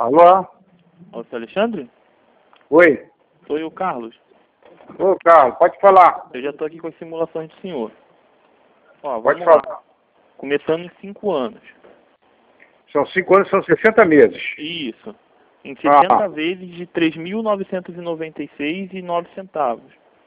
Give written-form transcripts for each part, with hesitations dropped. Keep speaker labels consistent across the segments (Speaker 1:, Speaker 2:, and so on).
Speaker 1: Alô?
Speaker 2: Ô, seu Alexandre?
Speaker 1: Oi.
Speaker 2: Sou eu, Carlos.
Speaker 1: Ô, Carlos, pode falar.
Speaker 2: Eu já estou aqui com as simulações do senhor. Ó,
Speaker 1: Pode
Speaker 2: vamos lá.
Speaker 1: falar.
Speaker 2: Começando em 5 anos.
Speaker 1: São 5 anos, são 60 meses.
Speaker 2: Isso. Em 60
Speaker 1: Ah.
Speaker 2: vezes de 3.996,09.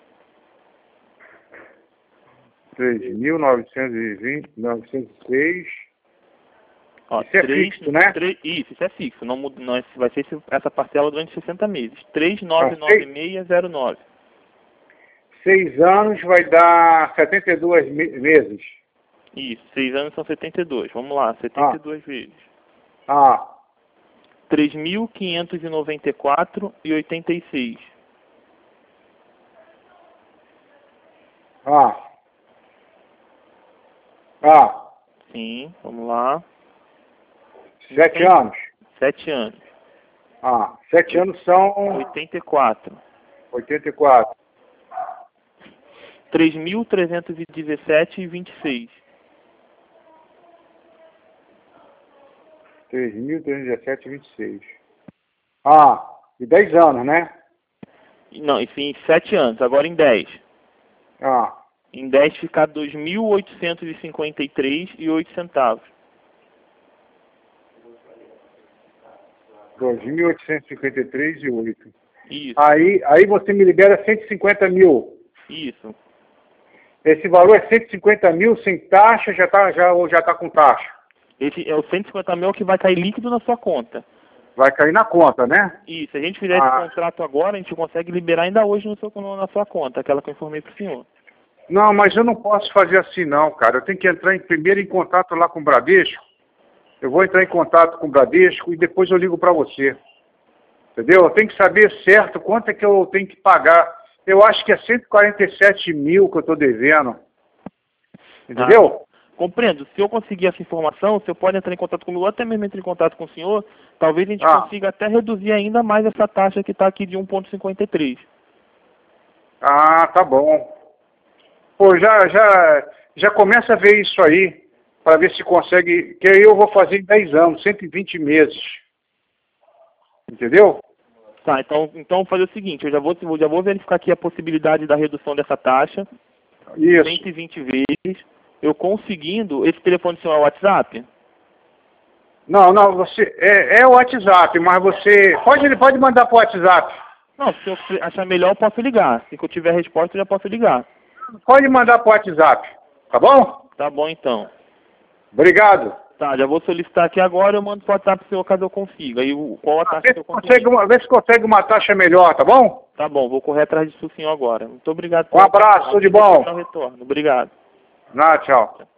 Speaker 1: 3.906.
Speaker 2: Ó,
Speaker 1: Isso é fixo, né?
Speaker 2: Isso é fixo. Não muda, não, vai ser essa parcela durante 60 meses. 3.996,09.
Speaker 1: 6 anos vai dar 72 meses.
Speaker 2: Isso, 6 anos são 72. Vamos lá, 72 vezes. 3.594,86. Sim, vamos lá.
Speaker 1: 7 anos.
Speaker 2: 7 anos.
Speaker 1: 7 anos são
Speaker 2: 84.
Speaker 1: 84.
Speaker 2: 3.317,26.
Speaker 1: 3.317,26. E 10 anos, né?
Speaker 2: Não, enfim, 7 anos. Agora em 10. Em 10 fica 2.853,08.
Speaker 1: 2.853,08.
Speaker 2: Isso.
Speaker 1: Aí você me libera 150 mil.
Speaker 2: Isso.
Speaker 1: Esse valor é 150 mil sem taxa, já tá com taxa.
Speaker 2: Esse é o 150 mil que vai cair líquido na sua conta.
Speaker 1: Vai cair na conta, né?
Speaker 2: Isso. Se a gente fizer esse contrato agora, a gente consegue liberar ainda hoje na sua conta, aquela que eu informei para o senhor.
Speaker 1: Não, mas eu não posso fazer assim não, cara. Eu tenho que entrar primeiro em contato lá com o Bradesco. Eu vou entrar em contato com o Bradesco e depois eu ligo para você. Entendeu? Eu tenho que saber certo quanto é que eu tenho que pagar. Eu acho que é 147 mil que eu estou devendo. Entendeu?
Speaker 2: Compreendo. Se eu conseguir essa informação, o senhor pode entrar em contato comigo, ou até mesmo entrar em contato com o senhor, talvez a gente consiga até reduzir ainda mais essa taxa que está aqui de 1,53.
Speaker 1: Tá bom. Pô, já começa a ver isso aí, para ver se consegue, que aí eu vou fazer em 10 anos, 120 meses. Entendeu?
Speaker 2: Tá, então vou fazer o seguinte, eu já vou verificar aqui a possibilidade da redução dessa taxa.
Speaker 1: Isso.
Speaker 2: 120 vezes. Eu conseguindo, esse telefone seu é o WhatsApp?
Speaker 1: Não, você é o WhatsApp, mas você pode mandar pro WhatsApp.
Speaker 2: Não, se eu achar melhor eu posso ligar. Se eu tiver a resposta eu já posso ligar.
Speaker 1: Pode mandar pro WhatsApp, tá bom?
Speaker 2: Tá bom então.
Speaker 1: Obrigado.
Speaker 2: Tá, já vou solicitar aqui agora, eu mando pro WhatsApp pro senhor caso eu consiga. Aí qual a taxa que eu consigo?
Speaker 1: Vê se consegue uma taxa melhor, tá bom?
Speaker 2: Tá bom, vou correr atrás disso senhor agora. Muito obrigado.
Speaker 1: Um abraço, tudo de bom.
Speaker 2: Retorno. Obrigado.
Speaker 1: Tchau.